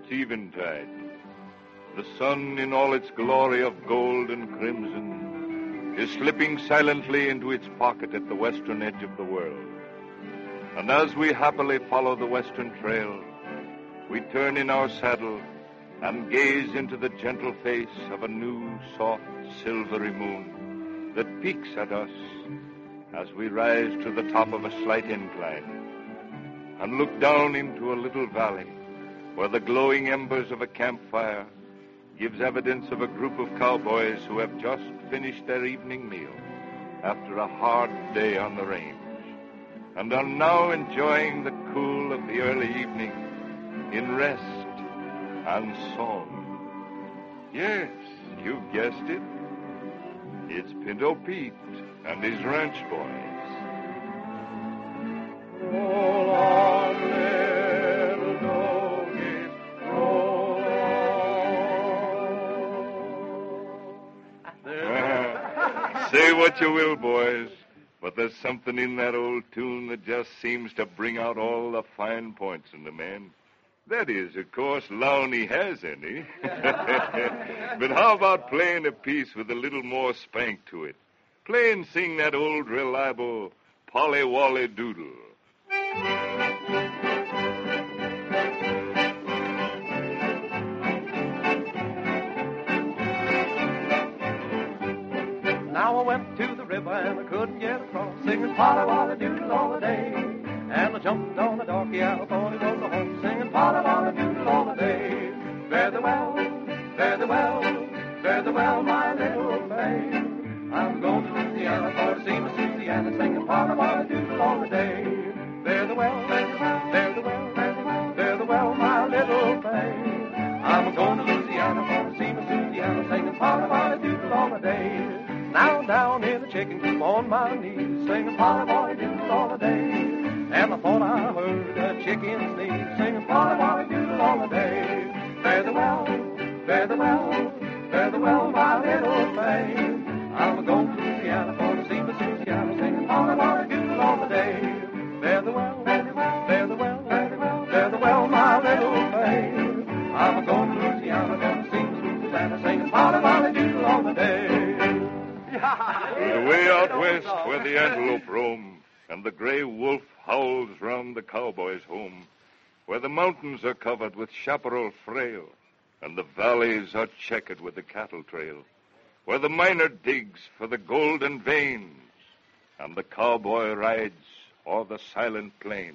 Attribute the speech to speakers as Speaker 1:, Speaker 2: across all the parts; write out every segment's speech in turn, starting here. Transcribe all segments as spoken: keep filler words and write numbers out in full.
Speaker 1: It's eventide. The sun, in all its glory of gold and crimson, is slipping silently into its pocket at the western edge of the world. And as we happily follow the western trail, we turn in our saddle and gaze into the gentle face of a new, soft, silvery moon that peeks at us as we rise to the top of a slight incline and look down into a little valley where the glowing embers of a campfire gives evidence of a group of cowboys who have just finished their evening meal after a hard day on the range and are now enjoying the cool of the early evening in rest and song. Yes, you've guessed it. It's Pinto Pete and his ranch boys. Roll on, little doggies, roll on. Say what you will, boys, but there's something in that old tune that just seems to bring out all the fine points in the man. That is, of course, Lowney has any. But how about playing a piece with a little more spank to it? Play and sing that old reliable Polly Wolly Doodle.
Speaker 2: Now I went to the river and I couldn't get across, singing Polly Wolly Doodle all the day. And I jumped on the darky, I thought it was a horse, singing Polly Wolly Doodle all the day. Fare thee well, fare thee well, fare thee well, my little babe. I'm going to Louisiana for to see my Susiana, singing Polly Wolly Doodle all the day. Fare thee well, fare thee well, fare thee well, fare thee well, fare thee well, my little babe. I'm going to Louisiana for to see my Susiana, singing Polly Wolly Doodle all the day. Now I'm down in the chicken coop on my knees, singing Polly Wolly Doodle all the day. And I thought I heard a chicken sneeze, singing Polly Wolly Doodle all the day. Fare thee well, fare thee well, fare thee well, my little babe. I'm going to Louisiana for to see my Susiana, singing Polly Wolly Doodle all the day. Fare thee well, fare thee well, fare thee well, fare thee well, fare thee well, my little babe. I'm going to Louisiana for to see my Susiana, singing Polly Wolly Doodle all the day.
Speaker 1: The way out west where the antelope roam and the gray wolf howls round the cowboy's home, where the mountains are covered with chaparral frail and the valleys are checkered with the cattle trail, where the miner digs for the golden veins and the cowboy rides o'er the silent plains.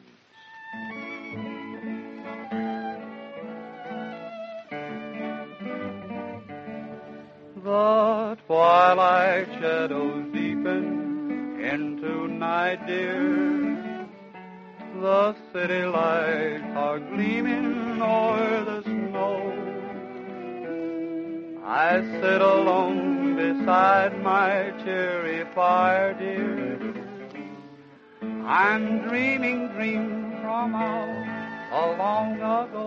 Speaker 3: The twilight shadows deepen into night, dear. The city lights are gleaming o'er the snow. I sit alone beside my cheery fire, dear. I'm dreaming dreams from out a long ago.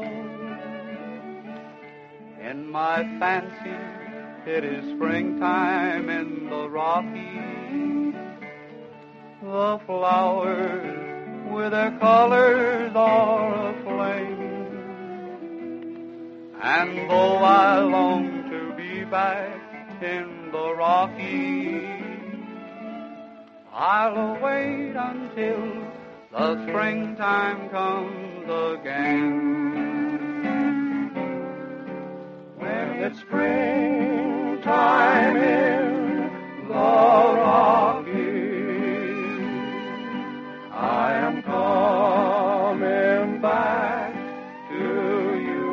Speaker 3: In my fancy, it is springtime in the Rockies. The flowers with their colors are aflame. And though I long to be back in the Rockies, I'll wait until the springtime comes again. When it's springtime in the Rockies, I am coming back to you,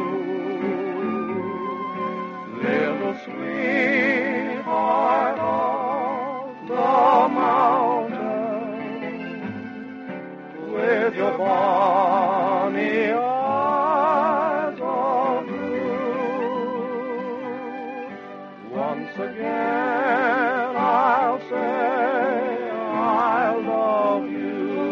Speaker 3: little sweetheart of the mountain, with your bonny eyes of blue. Once again I'll say I love you,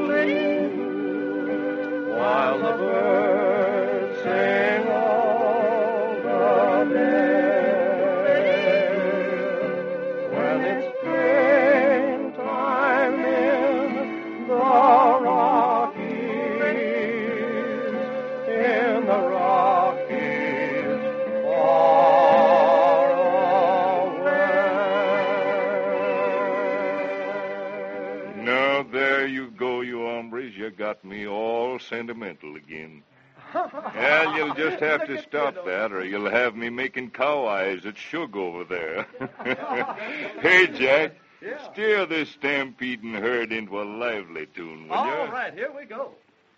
Speaker 3: while the birds sing all the day. When it's springtime in the Rockies,
Speaker 1: hombres, you got me all sentimental again. Well, you'll just have to stop that, or you'll have me making cow eyes at Shug over there. Hey, Jack,
Speaker 2: Yeah.
Speaker 1: steer this stampeding herd into a lively tune, will you?
Speaker 2: All right, here we go.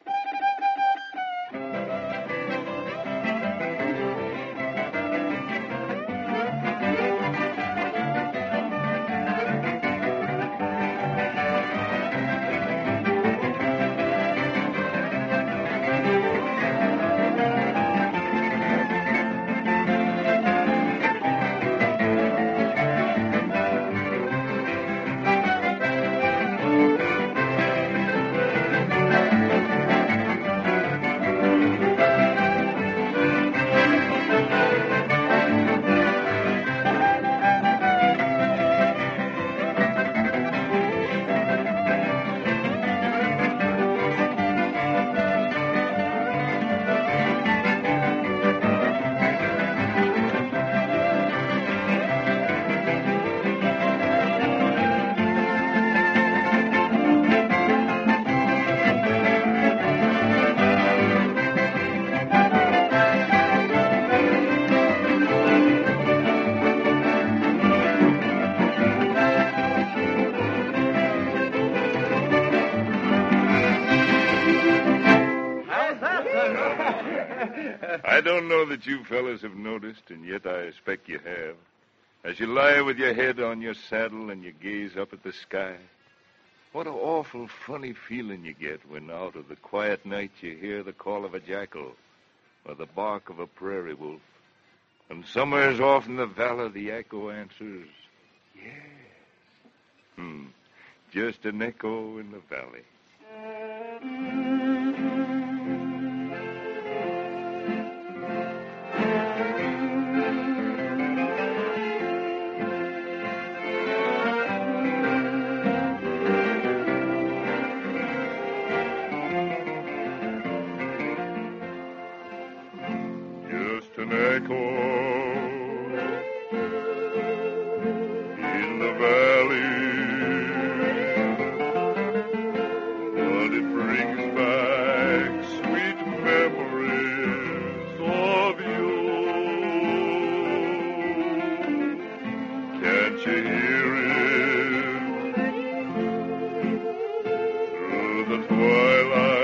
Speaker 1: I don't know that you fellas have noticed, and yet I expect you have. As you lie with your head on your saddle and you gaze up at the sky, what an awful funny feeling you get when out of the quiet night you hear the call of a jackal or the bark of a prairie wolf. And somewheres off in the valley the echo answers, yes. Hmm, just an echo in the valley. An echo in the valley, but it brings back sweet memories of you. Can't you hear it through the twilight?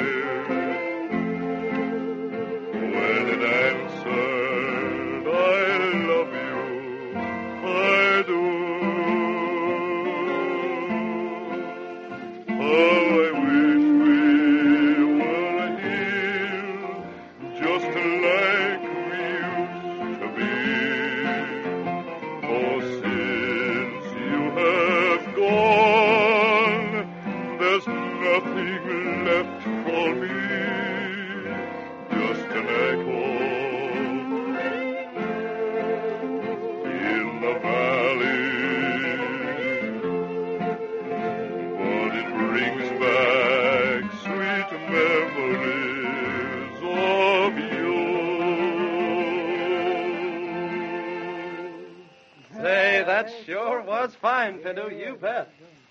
Speaker 2: That sure was fine, Fiddle, you bet.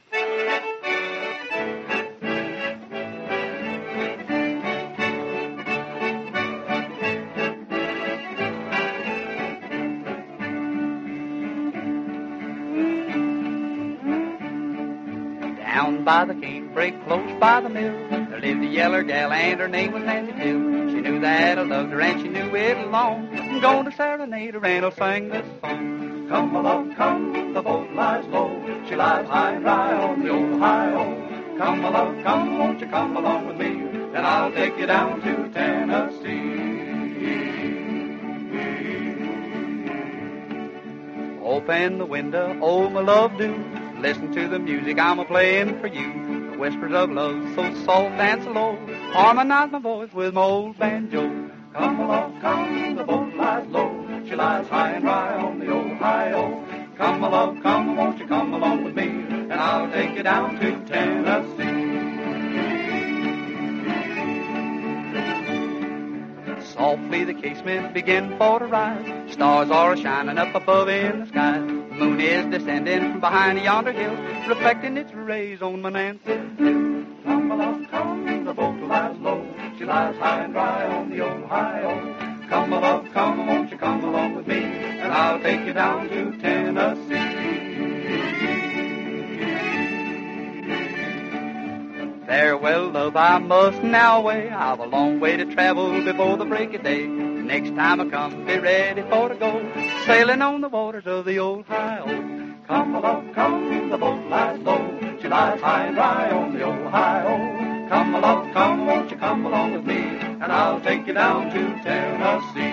Speaker 3: Down by the canebrake, close by the mill, there lived a yeller gal, and her name was Nancy Dill. She knew that I loved her, and she knew it alone. I'm going to serenade her, and I'll sing this song.
Speaker 2: Come along, come, the boat lies low. She lies high and dry on the old Ohio. Come along, come, won't you come along with me? And I'll take you down to Tennessee.
Speaker 3: Open the window, oh my love do. Listen to the music I'm a-playing for you. The whispers of love so soft and so low. Harmonize my voice with my old banjo.
Speaker 2: Come along, come, the boat lies low. She lies high and dry on the Ohio. Come along, come, won't you come along with me? And I'll take you down to Tennessee.
Speaker 3: Softly the casement begin for to rise. Stars are shining up above in the sky. The moon is descending from behind yonder hill, reflecting its rays on my Nancy Hill.
Speaker 2: Come along,
Speaker 3: lies high and dry on the old Ohio. Come, my love, come, won't you come along with me, and I'll take you down to Tennessee. Farewell, love, I must now away. I've a long way to travel before the break of day. Next time I come, be ready for to go sailing on the waters of the old Ohio. Come, my love, come, the boat lies low. She lies high and dry on the old Ohio. Come, my love, come, won't you come along with me, and I'll take you down to Tennessee.